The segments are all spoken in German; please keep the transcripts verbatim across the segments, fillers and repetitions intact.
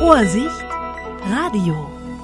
Vorsicht, Radio.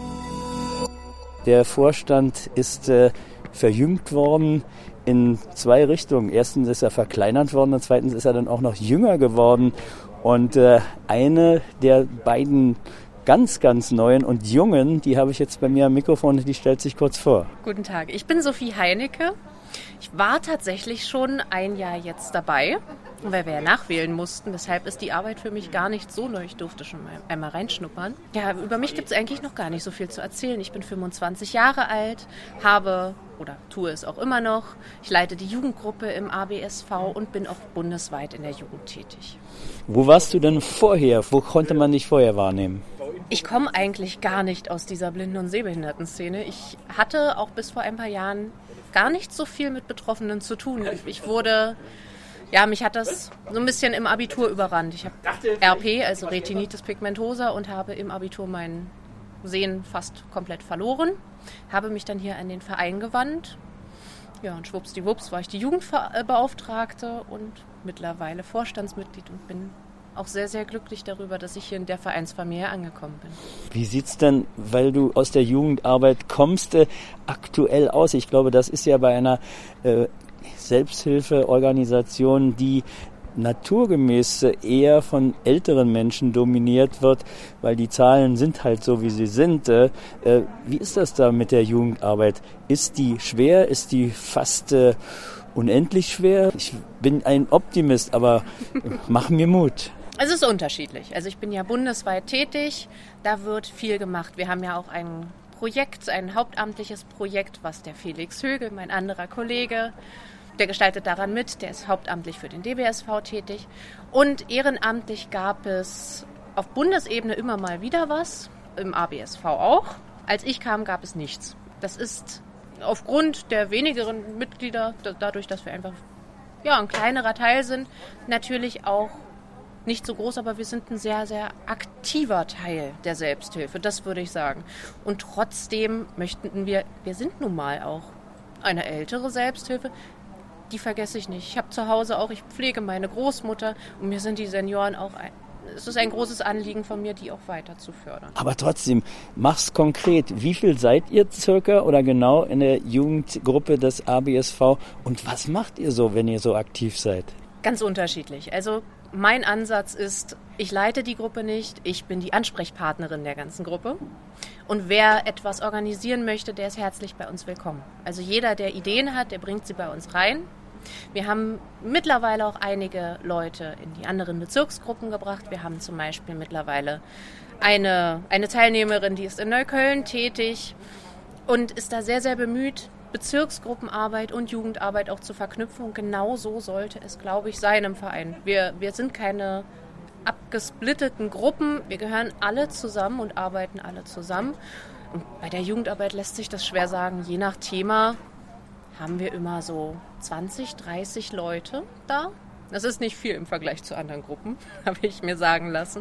Der Vorstand ist äh, verjüngt worden in zwei Richtungen. Erstens ist er verkleinert worden und zweitens ist er dann auch noch jünger geworden. Und äh, eine der beiden ganz, ganz neuen und jungen, die habe ich jetzt bei mir am Mikrofon, die stellt sich kurz vor. Guten Tag, ich bin Sophie Heinecke. Ich war tatsächlich schon ein Jahr jetzt dabei, weil wir ja nachwählen mussten. Deshalb ist die Arbeit für mich gar nicht so neu. Ich durfte schon mal einmal reinschnuppern. Ja, über mich gibt es eigentlich noch gar nicht so viel zu erzählen. Ich bin fünfundzwanzig Jahre alt, habe oder tue es auch immer noch. Ich leite die Jugendgruppe im A B S V und bin auch bundesweit in der Jugend tätig. Wo warst du denn vorher? Wo konnte man dich vorher wahrnehmen? Ich komme eigentlich gar nicht aus dieser Blinden- und Sehbehindertenszene. Ich hatte auch bis vor ein paar Jahren gar nicht so viel mit Betroffenen zu tun. Ich wurde, ja, mich hat das so ein bisschen im Abitur überrannt. Ich habe R P, also Retinitis pigmentosa, und habe im Abitur mein Sehen fast komplett verloren. Habe mich dann hier an den Verein gewandt. Ja, und schwuppsdiwupps war ich die Jugendbeauftragte und mittlerweile Vorstandsmitglied und bin auch sehr, sehr glücklich darüber, dass ich hier in der Vereinsfamilie angekommen bin. Wie sieht's denn, weil du aus der Jugendarbeit kommst, äh, aktuell aus? Ich glaube, das ist ja bei einer äh, Selbsthilfeorganisation, die naturgemäß eher von älteren Menschen dominiert wird, weil die Zahlen sind halt so, wie sie sind. Äh, wie ist das da mit der Jugendarbeit? Ist die schwer? Ist die fast äh, unendlich schwer? Ich bin ein Optimist, aber mach mir Mut. Es ist unterschiedlich. Also ich bin ja bundesweit tätig, da wird viel gemacht. Wir haben ja auch ein Projekt, ein hauptamtliches Projekt, was der Felix Högel, mein anderer Kollege, der gestaltet daran mit, der ist hauptamtlich für den D B S V tätig. Und ehrenamtlich gab es auf Bundesebene immer mal wieder was, im A B S V auch. Als ich kam, gab es nichts. Das ist aufgrund der wenigeren Mitglieder, dadurch, dass wir einfach ja, ein kleinerer Teil sind, natürlich auch nicht so groß, aber wir sind ein sehr, sehr aktiver Teil der Selbsthilfe, das würde ich sagen. Und trotzdem möchten wir, wir sind nun mal auch eine ältere Selbsthilfe, die vergesse ich nicht. Ich habe zu Hause auch, ich pflege meine Großmutter und mir sind die Senioren auch ein, es ist ein großes Anliegen von mir, die auch weiter zu fördern. Aber trotzdem, mach's konkret. Wie viel seid ihr circa oder genau in der Jugendgruppe des A B S V und was macht ihr so, wenn ihr so aktiv seid? Ganz unterschiedlich. Also mein Ansatz ist, ich leite die Gruppe nicht, ich bin die Ansprechpartnerin der ganzen Gruppe. Und wer etwas organisieren möchte, der ist herzlich bei uns willkommen. Also jeder, der Ideen hat, der bringt sie bei uns rein. Wir haben mittlerweile auch einige Leute in die anderen Bezirksgruppen gebracht. Wir haben zum Beispiel mittlerweile eine, eine Teilnehmerin, die ist in Neukölln tätig und ist da sehr, sehr bemüht, Bezirksgruppenarbeit und Jugendarbeit auch zu verknüpfen. Und genau so sollte es, glaube ich, sein im Verein. Wir, wir sind keine abgesplitteten Gruppen. Wir gehören alle zusammen und arbeiten alle zusammen. Und bei der Jugendarbeit lässt sich das schwer sagen. Je nach Thema haben wir immer so zwanzig, dreißig Leute da. Das ist nicht viel im Vergleich zu anderen Gruppen, habe ich mir sagen lassen.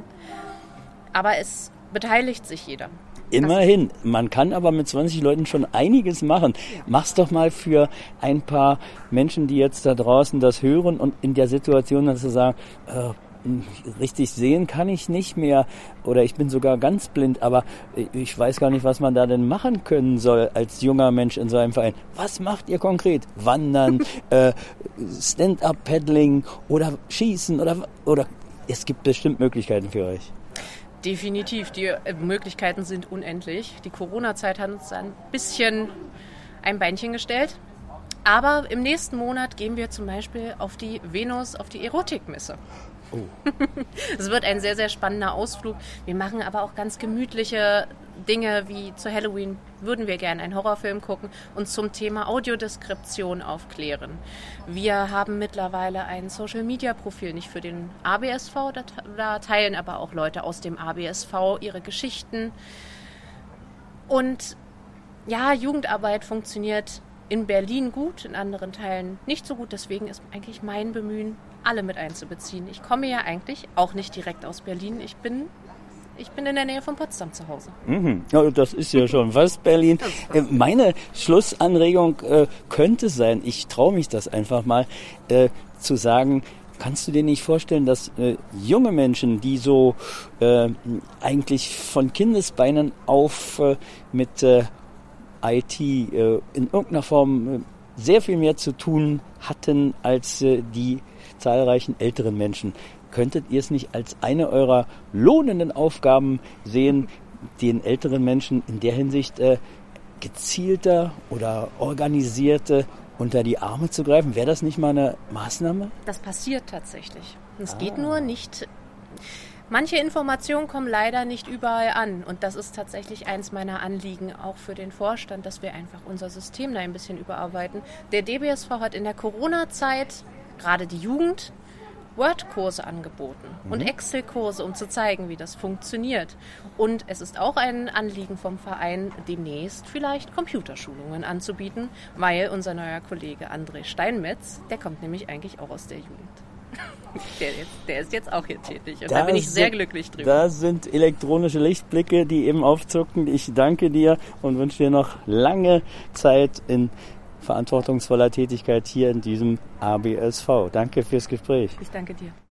Aber es beteiligt sich jeder. Immerhin, man kann aber mit zwanzig Leuten schon einiges machen. Ja. Mach's doch mal für ein paar Menschen, die jetzt da draußen das hören und in der Situation, dass sie sagen, äh, richtig sehen kann ich nicht mehr oder ich bin sogar ganz blind, aber ich weiß gar nicht, was man da denn machen können soll als junger Mensch in so einem Verein. Was macht ihr konkret? Wandern, äh, Stand-up-Paddling oder Schießen oder oder es gibt bestimmt Möglichkeiten für euch. Definitiv, die Möglichkeiten sind unendlich. Die Corona-Zeit hat uns ein bisschen ein Beinchen gestellt. Aber im nächsten Monat gehen wir zum Beispiel auf die Venus, auf die Erotikmesse. Oh. Es wird ein sehr, sehr spannender Ausflug. Wir machen aber auch ganz gemütliche Dinge, wie zu Halloween würden wir gerne einen Horrorfilm gucken und zum Thema Audiodeskription aufklären. Wir haben mittlerweile ein Social-Media-Profil, nicht für den A B S V, da teilen aber auch Leute aus dem A B S V ihre Geschichten. Und ja, Jugendarbeit funktioniert in Berlin gut, in anderen Teilen nicht so gut. Deswegen ist eigentlich mein Bemühen, alle mit einzubeziehen. Ich komme ja eigentlich auch nicht direkt aus Berlin. Ich bin, ich bin in der Nähe von Potsdam zu Hause. Mhm. Ja, das ist ja schon fast Berlin. Äh, meine Schlussanregung äh, könnte sein, ich traue mich das einfach mal, äh, zu sagen, Kannst du dir nicht vorstellen, dass äh, junge Menschen, die so äh, eigentlich von Kindesbeinen auf äh, mit äh, I T äh, in irgendeiner Form äh, sehr viel mehr zu tun hatten als äh, die zahlreichen älteren Menschen, könntet ihr es nicht als eine eurer lohnenden Aufgaben sehen, den älteren Menschen in der Hinsicht äh, gezielter oder organisierter unter die Arme zu greifen? Wäre das nicht mal eine Maßnahme? Das passiert tatsächlich. Es Ah. geht nur nicht. Manche Informationen kommen leider nicht überall an. Und das ist tatsächlich eins meiner Anliegen, auch für den Vorstand, dass wir einfach unser System da ein bisschen überarbeiten. Der D B S V hat in der Corona-Zeit, gerade die Jugend, Word-Kurse angeboten mhm. und Excel-Kurse, um zu zeigen, wie das funktioniert. Und es ist auch ein Anliegen vom Verein, demnächst vielleicht Computerschulungen anzubieten, weil unser neuer Kollege André Steinmetz, der kommt nämlich eigentlich auch aus der Jugend. Der, jetzt, der ist jetzt auch hier tätig und da, da bin ich sehr sind, glücklich drüber. Das sind elektronische Lichtblicke, die eben aufzucken. Ich danke dir und wünsche dir noch lange Zeit in verantwortungsvoller Tätigkeit hier in diesem A B S V. Danke fürs Gespräch. Ich danke dir.